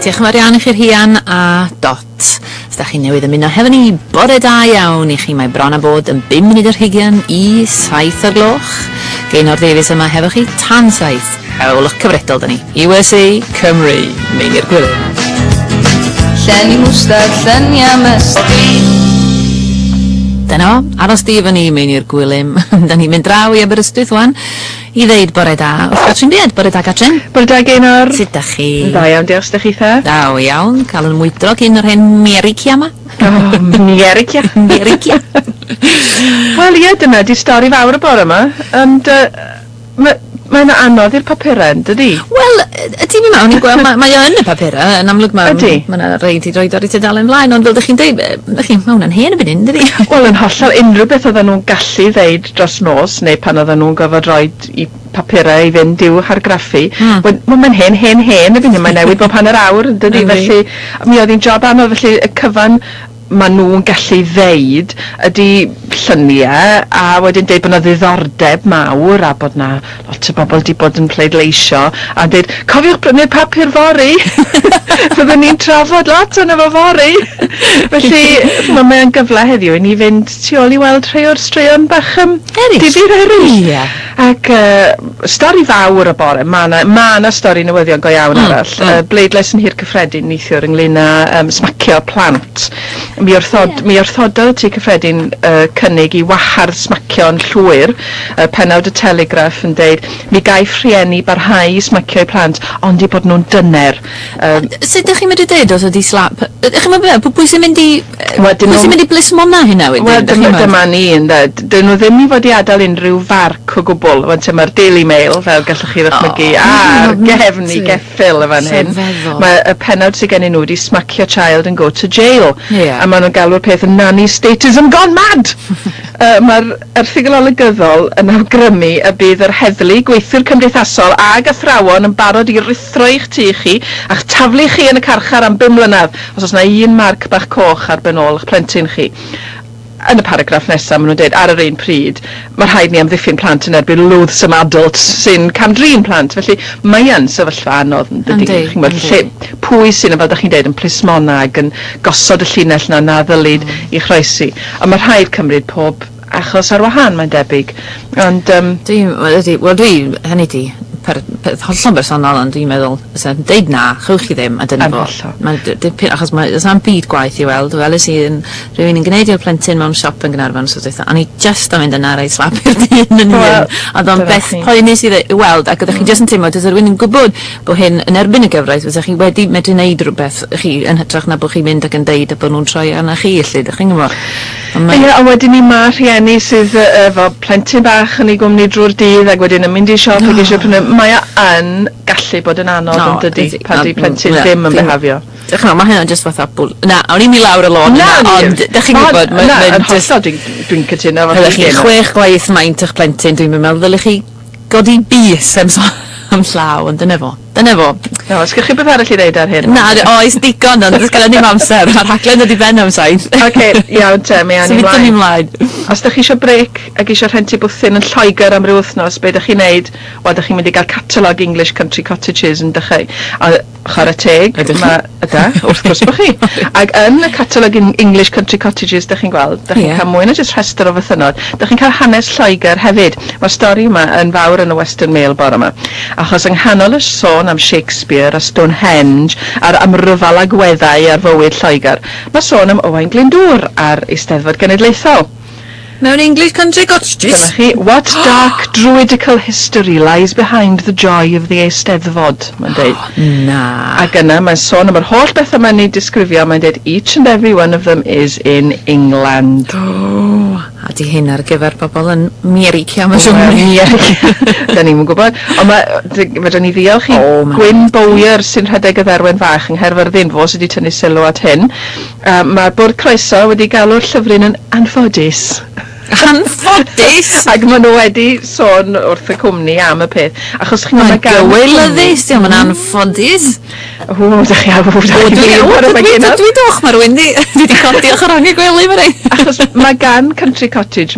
Diolch yn fawr iawn i chi'r Rhian a Dot. Os da chi newydd ymuno hefo ni, bore da iawn i chi, mae bron a bod yn 5 munud ar hugian i 7 o'r gloch. Gaynor Davies yma hefo chi tan 7. Hewlwch cyfredol da ni. USA Cymru, Meini'r Gwilym. Llenni mwstad, llenni amestri. Dyna, aros di efo ni, Meini'r Gwilym. Da ni'n mynd draw i Aberystwyth wan i ddeud bore da. Wrth Gatrin Byd, bore da Gatrin. Bore da Gaynor. Sut da chi? Da iawn, diolch da chi the. Daw iawn, cael yn mwydrog un o'r hen Mericia yma. Mericia. Mericia. Wel ie, dyna di stori fawr y bore yma. Ond mae'n anodd i'r papurau, dydi? Wel, ydy mi mewn i gweld, mae o yn y papurau, yn amlwg mae'n rhaid i roed o'r i tudalen ymlaen, ond fel ydych chi'n dweud, mae hwnna'n hen y byn dydi? Wel, yn hollol unrhyw beth oedden nhw'n gallu ddeud dros nos, neu pan oedden nhw'n gofod roed i papurau i fynd i'w hargraffu. Mae'n hen y byn, mae'n newid bob hanner awr, dydi? Felly, mi oedd hi'n job anodd, felly y cyfan maen nhw'n gallu ddeud ydy lluniau a wedyn deud bod yna ddiddordeb mawr a bod yna lot o bobl wedi bod yn pleidleisio a deud cofiwch brynu'r papur fori byddwn ni'n trafod lot o'n efo fori felly mae'n gyfle heddiw i ni fynd tu ôl i weld rhai o'r straeon bach difyr eraill ac stori fawr y bore mae yna stori newyddion go iawn arall bleidlais yn hir cyffredin neithiwr ynglyn â smacio plant mi wrthododd y tŷ cyffredin cynnig i wahardd smacio'n llwyr pennawd y Telegraff yn deud mi gaiff rhieni barhau i smacio'u plant ond i bod nhw'n dyner sut ydych chi'n mynd i dweud os ydi slap ydych chi'n mynd pwy sy'n mynd i blismona hynna wel dyma ni dyn nhw ddim i fod i adael unrhyw farc o gwbl mae'r Daily Mail fel gallwch chi ddychmygu gefn i geffil y fan hyn mae y pennawd sydd gen i nhw wedi smacio child and go to jail a maen nhw'n galw'r peth yn nanny statism gone mad mae'r erthygl olygyddol yn awgrymu y bydd yr heddlu gweithwyr cymdeithasol ag athrawon yn barod i rithro i'ch tŷ chi a'ch taflu chi yn y carchar am 5 mlynedd os oes yna un marc bach coch ar ben ôl eich plentyn chi yn y paragraff nesaf maen nhw'n dweud ar yr un pryd mae rhaid ni amddiffyn plant yn erbyn loathsome adults sy'n camdrin plant felly mae yn sefyllfa anodd yn dydi pwy sy'n fel ydych chi'n dweud yn plismona ac yn gosod y llinell na ddylid i chroesi a mae rhaid cymryd pob achos ar wahân mae'n debyg ond hynny di peth hollol bersonol ond dwi'n meddwl sy'n deud na, chwch chi ddim a dyna fo achos mae'n byd gwaith i weld weles i rhywun yn gwneud i'r plentyn mewn siop yn Gaernarfon so dweud a ni just yn mynd yna rhaid slap i'r dyn yn hyn a dwi'n beth poenus i weld ac ydych chi just yn teimlo dydych rhywun yn gwybod bod hyn yn erbyn y gyfraith fyddech chi wedi medru wneud rhywbeth chi yn hytrach na bod chi'n mynd ac yn deud a bod nhw'n troi arna chi ydych chi'n gwybod a wedyn ni ma rhieni sydd efo plentyn bach yn ei gwmni drwy'r dydd ac wedyn yn mynd i siop ac eisiau prynu mae yn gallu bod yn anodd yn dydi pan di plentyn ddim yn behafio mae hynny'n just fatha awn i'n mi lawr y lôn ond dych chi'n gwybod yn hollol dwi'n cytuno ydych chi 6 gwaith maint eich plentyn dwi'n meddwl ddylech chi godi bus am llaw ond dyna fo os gych chi beth arall i ddeud ar hyn na oes digon ond ydych gen ddim amser mae'r rhaglen ydi ben am saith iawn te mi awn i ymlaen os ydych chi eisiau brec ac eisiau rhentu bwthyn yn Lloegr am ryw wythnos be ydych chi'n neud wel ydych chi'n mynd i gael catalog English Country Cottages yn dychu a chwarae teg wrth gwrs bod chi ac yn y catalog English Country Cottages ydych chi'n gweld ydych chi'n cael mwy na jyst rhestr o fythynod ydych chi'n cael hanes Lloegr hefyd mae'r stori yma yn fawr yn y Western Mail bore yma achos yng nghanol y sôn am Shakespeare a Stonehenge a'r amryfal agweddau ar fywyd Lloegr mae sôn am Owain Glyndŵr ar Eisteddfod Genedlaethol mewn English Country Cottages what dark druidical history lies behind the joy of the Eisteddfod mae'n dweud ac yna mae'n sôn am yr holl beth yma ni disgrifio mae'n dweud each and every one of them is in England a di hyn ar gyfer pobl yn Mericia da ni'n gwybod ond fydden ni ddiolch i Gwyn Bowyer sy'n rhedeg y dderwen fach yng Nghaerfyrddin fo sydd wedi tynnu sylw at hyn mae'r bwrdd croeso wedi galw'r llyfryn yn anffodus ac maen nhw wedi sôn wrth y cwmni am y peth achos chi'n mae'n gywilyddus mae'n anffodus dwi doch mae rhywun wedi codi ochr angen gwely fan hyn achos mae gan Country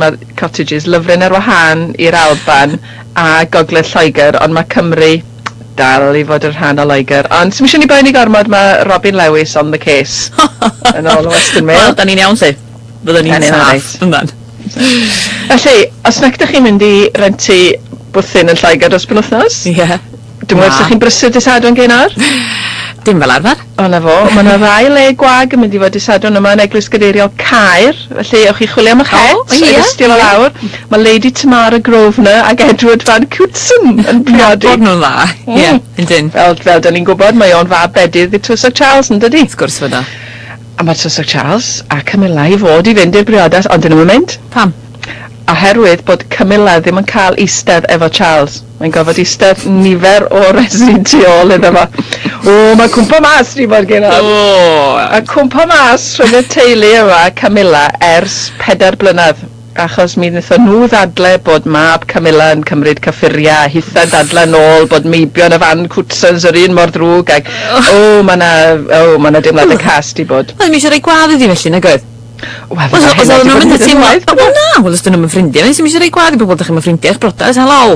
Cottages lyfryn ar wahân i'r Alban a Gogledd Lloegr ond mae Cymru dal I fod yn rhan o Loegr. Ond sy'n eisiau ni boeni gormod, mae Robin Lewis on the case. Yn ôl y Western Mail. Wel, da ni'n iawn si. Byddwn ni'n saff. Yndan. Felly, os nag ydych chi'n mynd I rentu bwthyn yn Lloegr dros penwythnos? Ie. Dwi'n meddwl ydych chi'n brysur dysadwn Gaynor? Dim fel arfer. O na fo, mae yna rai le gwag yn mynd I fod dysadwn yma yn Eglwys Gadeiriol Caer. Felly, o'ch chi chwilio am eich het, I ddystil o lawr. Mae Lady Tamara Grosvenor ac Edward Van Coutson yn priodi. Bod nhw'n dda. Ie, yndyn. Fel da ni'n gwybod, mae o'n fab bedydd I Twsog Charles yn dydi? Wrth gwrs fod o. A mae Twsog Charles a Camilla I fod I fynd i'r briodas, ond dyn nhw'n mynd. Pam? Oherwydd bod Camilla ddim yn cael eistedd efo Charles. Mae'n gofod eistedd nifer o resin tu ôl iddo fo. O, mae cwmpa mas ni bod gen o. A cwmpa mas rhwng y teulu yma Camilla ers 4 blynedd. Achos mi wnaethon nhw ddadle bod mab Camilla yn cymryd cyffuriau, hitha dadle nôl bod meibion y Van Couttsons yr un mor drwg ac mae na deimlad y cast I bod. Wel, mi eisiau rei gwadd iddi felly, nag oedd? Wel, os oedd nhw'n mynd y teimlo, na, wel, os dyn nhw'n ffrindiau, nes i mi eisiau rei gwadd I bobl dych chi'n ffrindiau eich brodas, helo.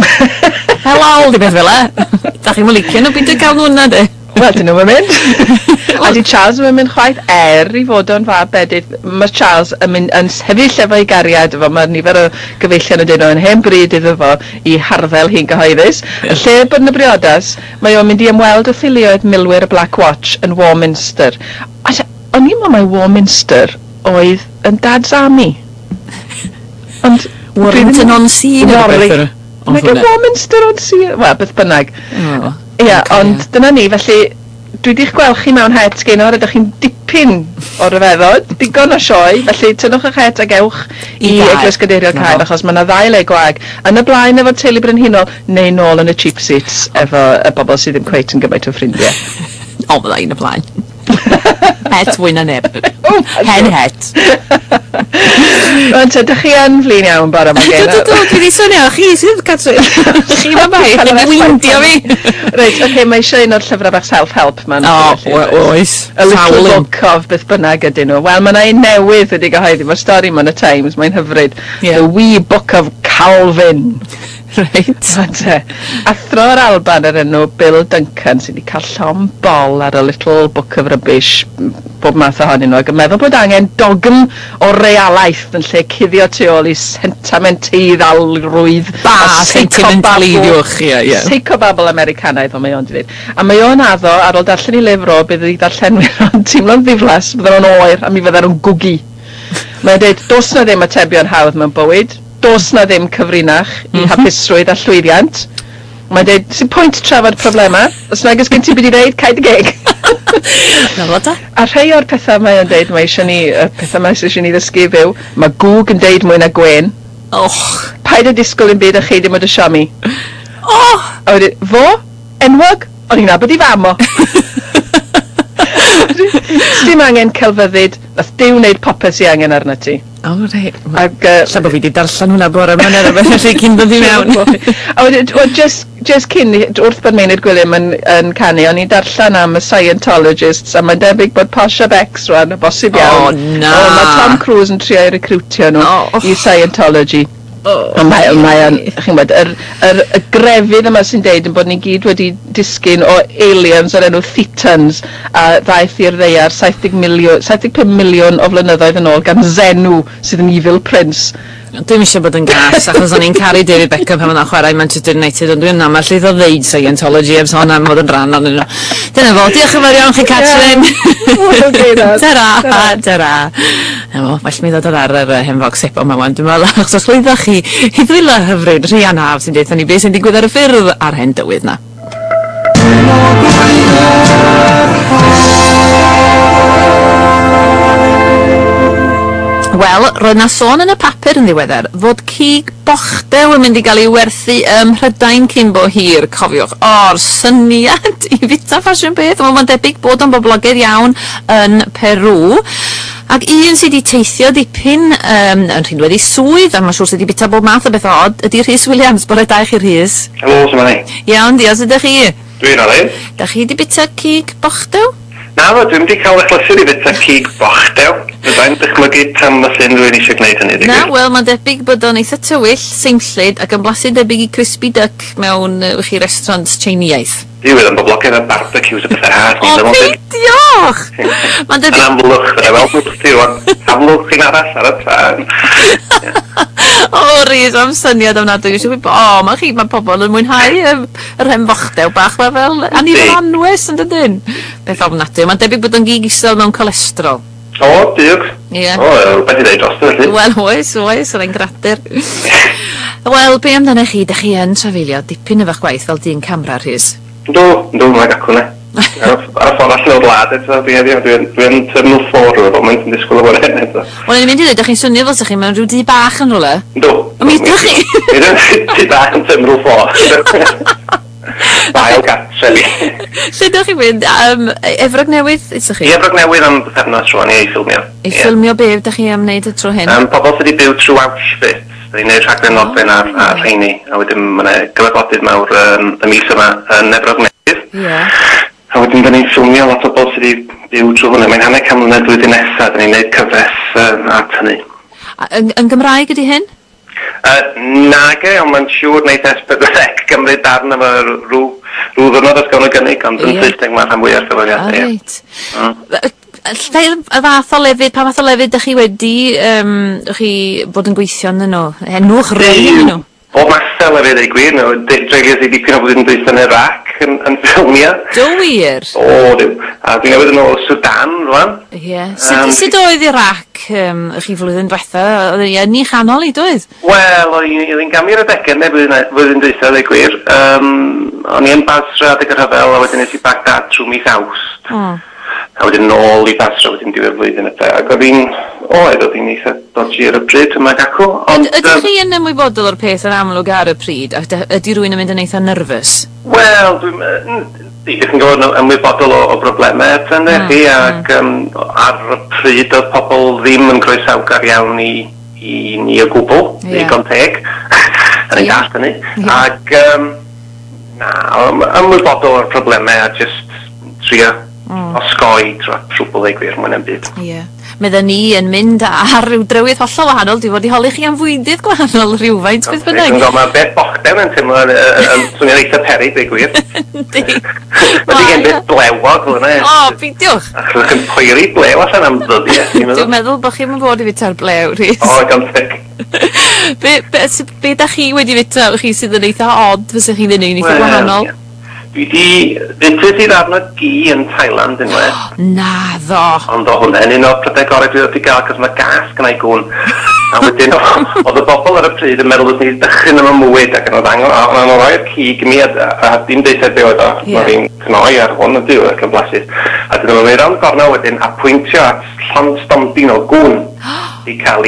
Helo, di beth fel e. Da chi'n licio nhw byd y gael nhw yna, de. Wel, dyn nhw'n mynd. A di Charles yn mynd chwaith I fod o'n fab bedydd. Mae Charles yn mynd yn sefyll efo I gariad efo. Mae nifer o gyfeillion yn dyn nhw'n hen bryd iddo fo I harddel hi'n gyhoeddus. Yn lle bod yn y briodas, mae o'n mynd I ymweld o theuluoedd milwyr y Black Watch yn Warminster. O'n i'n meddwl mai Warminster oedd yn Dad's Army. Ond... Warrington on Sea. Mae gen Warminster on Sea. Wel, beth bynnag. Ia, ond dyna ni, felly dwi di'ch gweld chi mewn het Gaynor, ydych chi'n dipyn o ryfeddod, digon o sioe, felly tynwch eich het ag ewch I Eglwys Gadeiriol Caer, achos mae yna 2 le gwag. Yn y blaen efo teulu brenhinol, neu nôl yn y cheap seats efo y bobl sydd ddim cweit yn gymaint o ffrindiau. O, fydda un y blaen. Het fwy na neb. Hen het. Ond ydych chi yn flin iawn bore yma Gaynor? Dwi wedi swnio, chi sydd Catrin. Chi ma bai, chi'n gweindio fi. Reit, oce, mae eisiau un o'r llyfrau bach self-help ma'n. Oes. A little book of beth bynnag ydyn nhw. Wel, mae yna un newydd wedi gyhoeddi, mae'r stori mewn y Times, mae'n hyfryd. The Wee Book of Calvin. Reit. Athro o'r Alban yr enw Bill Duncan sydd wedi cael llon bol ar y little book of rubbish bob math ohonyn nhw ac yn meddwl bod angen dogm o realaeth yn lle cuddio tu ôl I sentimenteidalrwydd sentimentaleiddiwch Psychobabble Americanaidd fel mae o'n dweud a mae o'n addo ar ôl darllen I lyfr o bydd I darllenwyr o'n teimlo'n ddiflas bydden nhw'n oer a mi fydden nhw'n gwgi mae'n dweud dos na ddim atebion hawdd mewn bywyd dos na ddim cyfrinach I hapusrwydd a llwyddiant mae'n dweud sy'n pwynt trafod problema os nag ys gen ti byd I reid caid y geg a rhai o'r pethau mae o'n dweud mae eisiau ni pethau mae eisiau ni ddysgu fyw mae gwg yn dweud mwy na gwen paid y disgwyl yn byd a chi ddim o dy siomi a wedi fo enwog o'n i'n nabod I fam o Sdim angen celfyddyd nath Duw wneud popeth sy angen arna ti O, reit. Ac, Lla bod fi wedi darllen hwnna bore yma neu rhywbeth lle cyn dod I mewn. A wedyn, just cyn, wrth bod Maynard Gwilym yn canu, o'n i'n darllen am y Scientologists, a mae'n debyg bod Posha Bex rwan, y bosib iawn. O, na. Mae Tom Cruise yn trio I recrwtio nhw I Scientology. A mae'n, chi'n bod, y grefydd yma sy'n deud yn bod ni gyd wedi disgyn o aliens o'r enw Thetans a ddaeth i'r ddeiar 75 miliwn o flynyddoedd yn ôl gan Xenu sydd yn Evil Prince. Dwi'n eisiau bod yn gas, achos o'n i'n caru David Beckham pan o'n chwarae Manchester United, ond dwi'n aml lle ddo ddeud Scientology ef sôn am fod yn rhan o'n nhw. Dyna fo, diolch yn fawr iawn chi Catrin. Tara. Well mi ddod ar yr henfog sebo yma wan, dwi'n meddwl, achos os llwyddoch chi I ddwylo hyfryd Rhian Haf sy'n deitha ni beth sy'n digwydd ar y ffyrdd ar hen dywydd na. Wel, roedd na sôn yn y papur yn ddiweddar fod cig bochdew yn mynd I gael ei werthu ym Mhrydain cyn bo hir, cofiwch, o'r syniad I fita ffasiwn beth, ond mae'n debyg bod o'n boblogaidd iawn yn Peru. Ac un sydd wedi teithio dipyn yn rhinwedd I swydd, a mae'n siŵr sydd wedi bita bob math o beth od, ydy Rhys Williams, bore da chi Rhys. Helo, sy'n ni? Iawn, diolch ydych chi? Dwi'n ali. Da chi wedi bita cig bochdew? Na, dwi'n wedi cael echlysur I fita cig bochdew. Byddai'n dychmygu tam os unrhyw un eisiau gwneud hynny. Na, wel, mae'n debyg bod o'n eitha tywyll, seimllid, ac yn blasu debyg I crispy duck mewn chi restaurant Tsieineaidd. Di fydd yn boblogaidd a barbecues y pethau has. O, peidiwch! Mae'n debyg... Yn amlwch, fydda fel mwch ti rwan. Amlwch chi'n arall ar y tân. O, Rhys, am syniad o'na dwi'n siŵr. O, mae pobl yn mwynhau yr hen fochdew bach ma fel anifel anwes yn dydyn. Beth ofnadwy. Mae'n debyg bod yn gig isel mewn cholesterol. O, diolch. Ie. O, beth I ddeud dros felly. Wel, oes, yr ein gradur. Wel, be amdano chi? Dych chi yn trafeilio dipyn o fach gwaith fel dyn camera, Rhys? Dwi'n mae'n gacw ne. Ar y ffordd allan o'r wlad eto, dwi'n terminal 4 o'r moment yn disgwyl o fod hyn eto. Wel, ni'n mynd I ddweud, ydych chi'n swnio fel ydych chi mewn rhyw dŷ bach yn rhywle? O, mi ydych chi? Dŷ bach yn terminal 4. Bael gartre fi. Lle ydych chi'n mynd? Efrog Newydd, ydych chi? I Efrog Newydd am bythefnos rwan I ffilmio. I ffilmio be ydych chi am wneud y tro hyn? Pobl sydd wedi byw trwy Auschwitz. Dwi'n gwneud rhaglen nodfen ar rheini. A wedyn mae'n gyfarfodydd mawr y mis yma yn Efrog Newydd. Ie. A wedyn dyn ni'n ffilmio lot o bobl sydd wedi byw trwy hwnna. Mae'n hanner can mlynedd blwyddyn nesaf. Dyn ni'n gwneud cyfres at hynny. Yn Gymraeg ydy hyn? Nage, ond mae'n siŵr wneud S4C gymryd darn yma rhyw ddwrnod os gawn o gynnig, ond yn Saesneg mae'n rhan fwyaf cyforiadau. O, reit. Pa fath o lefydd ydych chi wedi chi bod yn gweithio yn nhw? Enwch rei yn nhw? O masel a fedd ei gwir, dreulio sydd dipyn o blwyddyn dweud yn Iraq yn ffilmio. Do wir? O, diw. A dwi'n newid yn ôl Sudan, rwan. Ie. Sut oedd Iraq chi flwyddyn diwetha? Oedd yn ei chanol I, doedd? Wel, oedd gamio'r adegau neu blwyddyn dweud ei gwir. O'n I yn Basra adeg yr hyfel, a wedyn nes I Baghdad trwy mis Awst. A wedyn nôl I Basra wedyn diwedd blwyddyn y te. Ac oedd hi'n eitha dodgy ar y pryd yma gacw. Ydych chi yn ymwybodol o'r peth yn amlwg ar y pryd? Ydy rwy'n yn mynd yn eitha nerfus? Wel, dwi'n gwybod ymwybodol o broblemau eto ynddo chi, ac ar y pryd oedd pobl ddim yn croesawgar iawn I ni o gwbl, digon teg, yn ei gall hynny. Ac ymwybodol o'r broblemau a just trio osgoi trwbl ei gwir mwyn yn byd. Ie. Meddyn ni yn mynd ar rhyw drywydd hollol wahanol, dwi fod I holi chi am fwydydd gwahanol rhywfaint, beth bynnag. Mae beth bochdewn yn teimlo yn swnio'n eitha peryg, ei gwir. Yndi. Mae di gen beth blewog hwnna. O, beidiwch. Ac yn poeri blew allan am ddyddiau. Dwi'n meddwl bod chi'n bod I fita'r blew, Rhys. O, ganteg. Be da chi wedi fita, chi sydd yn eitha odd, fysych chi'n ddyn nhw'n eitha gwahanol? Dwi di fyntyd i'r arnod gi yn Thailand unwaith. Na ddo. Ond o hwnna'n un o'r prydau gorau dwi wedi gael, cos mae gas gynnau gwn. A wedyn, oedd y bobl ar y pryd yn meddwl oedd ni dychryn am y mwyd, ac yn oedd angen, a o'n rhoi'r cig mi, a dim deitha be oedd o. Mae fi'n cnoi ar hwn y diw ac yn blasus. A dyn nhw'n mynd rhan gornel wedyn, a pwyntio at llond stondin o gwn i cael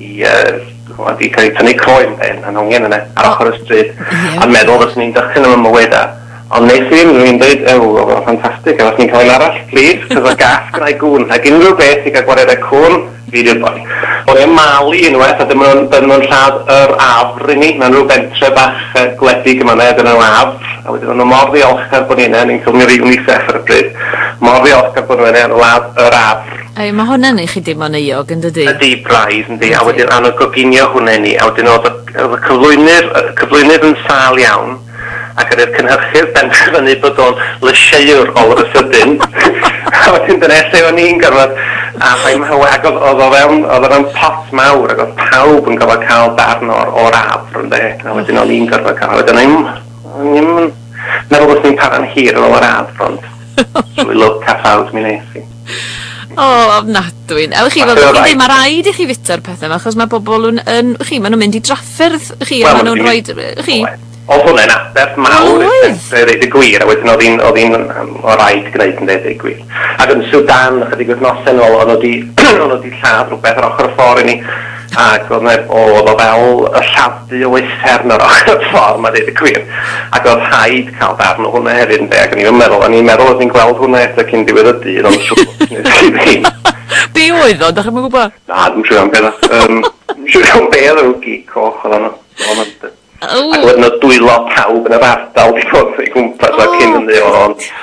ei tynnu croen yn hongen yna, ar ochr y stryd. A meddwl oedd ni'n dychryn am y mwyd a. Ond nes I dwi'n dweud, oedd o'n ffantastig, a os ni'n cael ein arall, please, cos o gas gyda'i gwn. Ac unrhyw beth I gael gwared y cwn, fi di'r boi. Oedd e'n malu unwaith, a dyn nhw'n lladd yr afr I ni. Mae'n rhyw bentre bach gwledig yma ne, dyn nhw'n afr. A wedyn nhw'n mor ddiolchgar bod ni'n ni'n cael rhyw UNICEF ar y bryd. Mor ddiolchgar bod nhw'n ladd yr afr. Mae hwnna'n eich chi dim o'n euog yn dydi? Ydi braidd yndi, a wedyn anodd goginio hwnna ni. A wedyn oedd y cyflwynydd yn sal iawn. Ac yr cynhyrchydd benderfynu bod o'n lysieuwr all of a sudden. A wedyn dyna lle o'n i'n gorfod. A ac oedd o'n pot mawr, ac oedd pawb yn gorfod cael darn o'r afr yn de. A wedyn o'n i'n gorfod cael. A wedyn o'n i'n meddwl bod ni'n para'n hir o'r afr, ond drwy look caffawd mi nes I. O, ofnadwy. Ewch chi, fel chi, mae rhaid I chi fita'r pethau yma, achos mae bobl yn, chi, maen nhw'n mynd I drafferth, chi, a maen nhw'n rhoi, chi. Oedd hwnna'n aberth mawr dweud y gwir, a wedyn oedd hi'n o rhaid gwneud yn dweud y gwir. Ac yn Sudan, ychydig wythnosau nôl, oedd hi lladd rhywbeth ar ochr y ffordd I ni, ac oedd o fel y llafdu o withern ar ochr y ffordd, mae dweud y gwir. Ac oedd rhaid cael darn o hwnna hefyd yn deg, ac o'n i'n meddwl oedd hi'n gweld hwnna eto cyn diwedd y dydd, ond siwr. Be oedd o, da chi'n gwybod? Na, dwi'n siŵr am beth. Dwi'n siŵr am beth o'r gig coch oedd hwnna. Ac wedyn o dwylo pawb yn yr ardal di bod I gwmpas ac cyn yn dweud o'n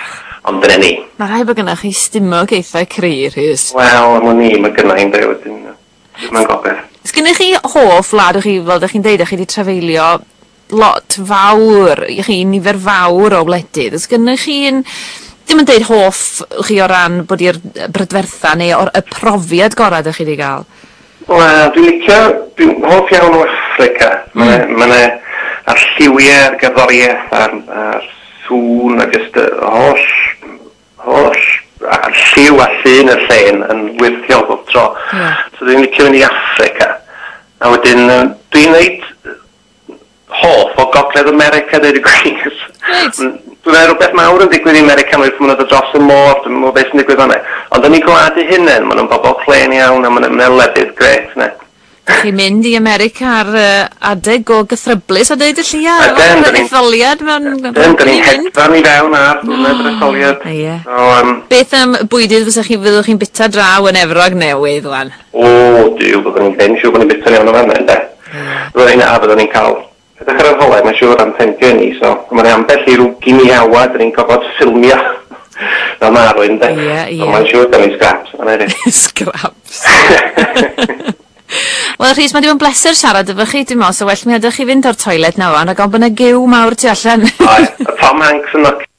Ond dyna ni. Mae rhaid bod gynnach chi stumog eithaf cry, Rhys. Wel, am ni, mae gynna i'n dweud wedyn. Mae'n gobeth. Ys gynnach chi hoff wlad o'ch chi, fel ydych chi'n deud, o'ch chi wedi trefeilio lot fawr, i chi nifer fawr o wledydd. Ys gynnach chi'n, ddim yn deud hoff chi o ran bod i'r brydfertha neu o'r y profiad gorau ydych chi wedi cael? Wel, dwi'n hoff iawn o Affrica. Mae'n a'r lliwiau, a'r gerddoriaeth, a'r sŵn, a jyst holl, a'r lliw a llun y llên yn wirthiol bob tro. So dwi'n licio fynd i Affrica. A wedyn, dwi'n neud hoff o Gogledd America, dweud y gwir. Dwi'n meddwl rhywbeth mawr yn digwydd i America wrth mynd dros y môr, dwi'n meddwl beth sy'n digwydd fan'na. Ond yn ei gwlad i hunain, maen nhw'n bobl clen iawn a maen nhw'n ledydd gret, ne? Chi'n mynd i America ar adeg o gythryblus a dweud y llia? Ydyn, etholiad mewn... Ydyn, dyn ni'n hedfan i fewn ar ddwrnod etholiad. Beth am bwydydd fyddwch chi'n bita draw yn Efrog Newydd, wan? O, byddwn ni'n ben siw bod ni'n bita'n iawn o fanna, ynddo? Byddwn ni'n cael... Ydych ar y holau, mae'n siŵr am tendio ni, so mae'n ambell i rw giniawa, dyn ni'n gofod ffilmio fel marwyn, ynddo? Mae'n siŵr dyn ni'n scraps. Scraps. Wel, Rhys, mae di bod yn bleser siarad efo chi, dwi'n meddwl, so well mi ydych chi fynd o'r toilet nawr, a gan bod yna giw mawr tu allan. Oe, Tom Hanks yn